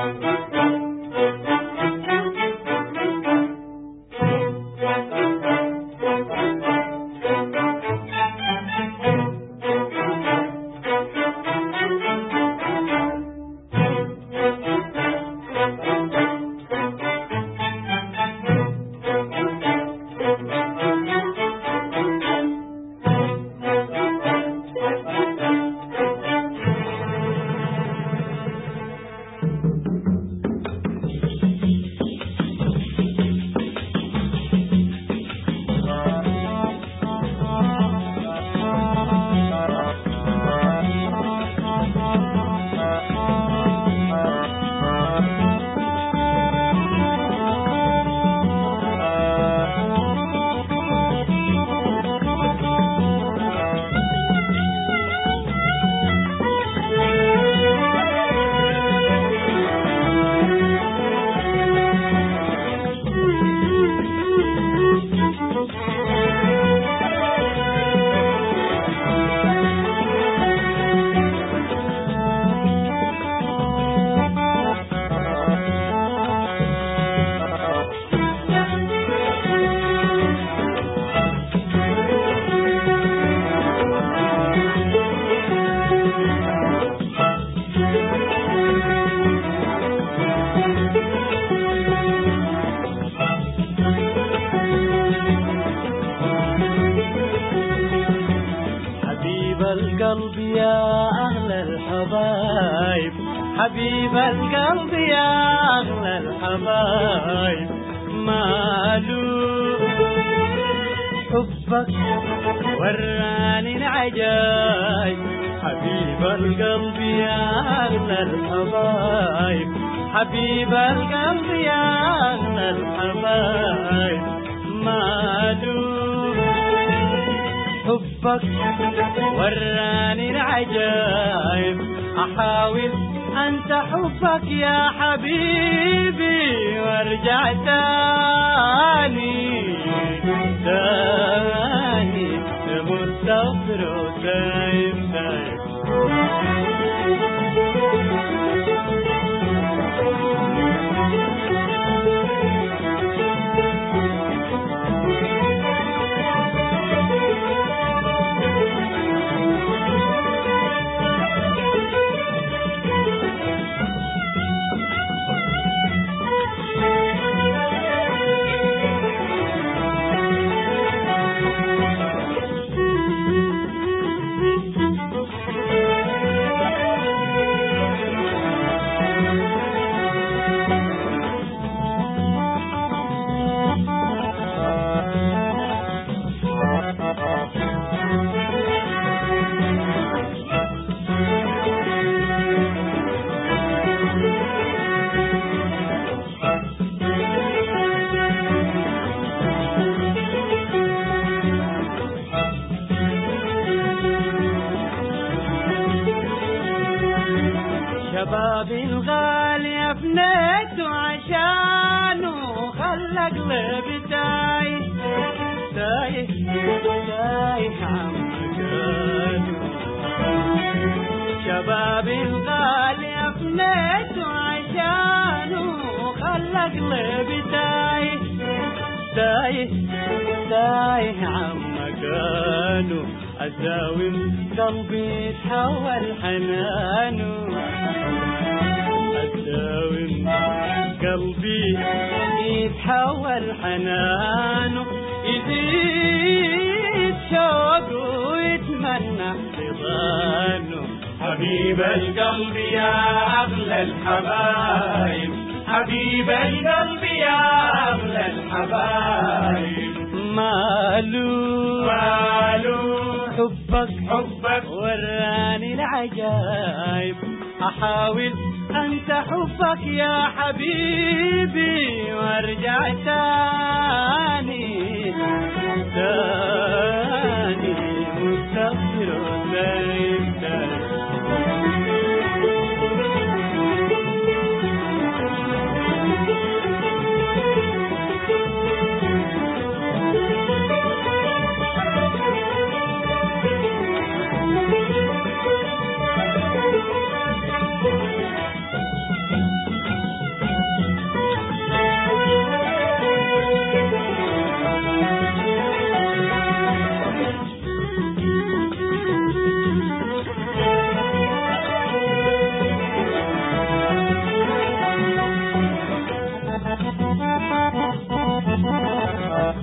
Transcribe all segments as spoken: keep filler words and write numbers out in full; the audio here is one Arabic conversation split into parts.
القلب يا أغلى الحبايب، حبيب القلب يا أغلى الحبايب، ماله حبك وراني العجايب، حبيب القلب يا أغلى الحبايب، حبيب القلب يا أغلى الحبايب، ماله حبك وراني العجايب، أحاول أنسى حبك يا حبيبي وارجع تاني تاني مستغفر وتايب تايب. شبابي الغالي أفنيته عشانه خلى قلبي تايه تايه تايه عن مكانه. شبابي الغالي أفنيته عشانه خلى قلبي تايه تايه تايه عن مكانه. أساوم قلبي تحول حنانه، أساوم قلبي يتحول حنانه، يزيد شوقه ويتمنى حضانه. حبيب القلب يا أغلى الحبايب، حبيب القلب يا أغلى الحبايب، ماله ماله حبك حبك وراني العجايب، أحاول أنسى حبك يا حبيبي وارجع تاني تاني مستغفر وتايب تايب.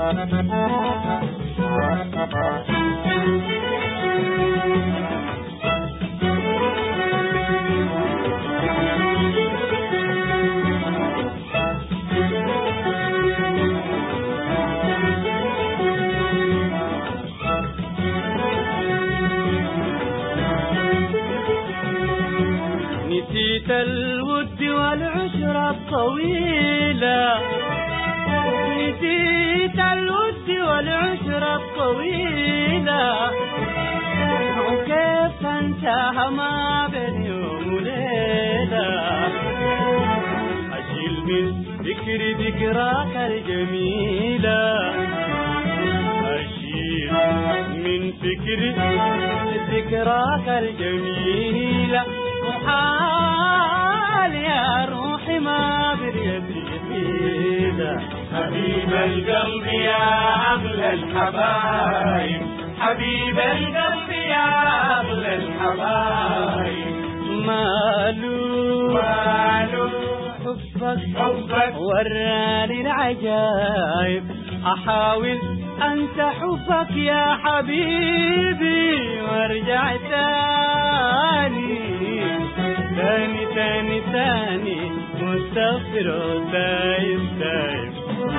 نسيت الود والعشرة الطويلة، نسيت الود والعشرة الطويلة، وكيف انتهى ما بين يوم وليلة. أشيل من ذكري ذكراك الجميلة، أشيل من فكري ذكراك الجميلة، وحال يا روحي ما بريدي فيدا. حبيب القلب يا أغلى الحبايب، حبيب القلب يا أغلى الحبايب، مالو مالو حبك حبك وراني العجايب، أحاول أنت حبك يا حبيبي وارجع تاني تاني تاني تاني مستغفر وتايب تايب.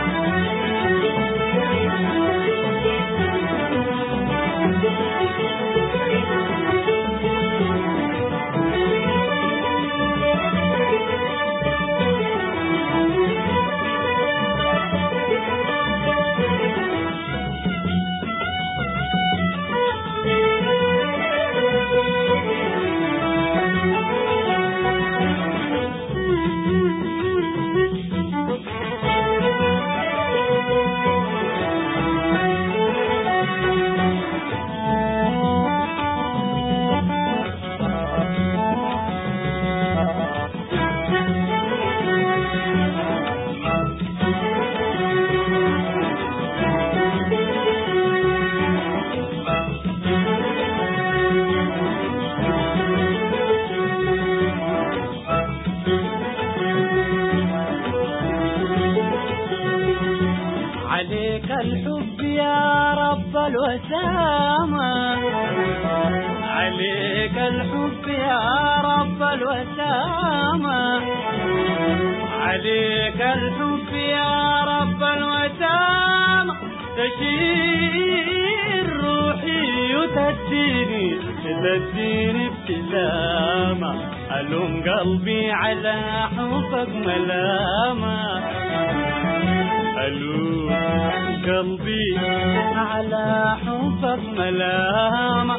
عليك الحب يا رب الوسامة، عليك الحب يا رب الوسامة، عليك الحب يا رب الوسامة، تشير روحي وتديني تديني ابتسامة، ألوم قلبي على حبك ملامة، ألوم قلبي على حبك ملامة،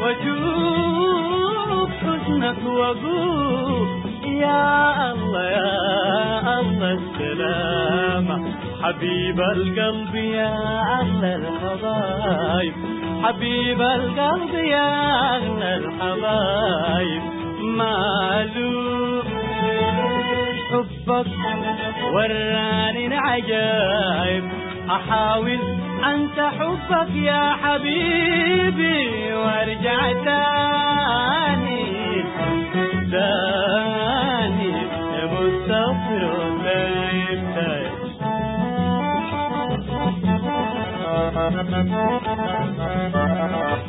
واشوف حزنك واقول يا الله يا الله السلامة. حبيب القلب يا أغلى الحبايب، حبيب القلب يا أغلى الحبايب، مالو حبك وراني العجايب، أحاول أنت حبك يا حبيبي وارجع تاني تاني مستغفر وتايب تايب.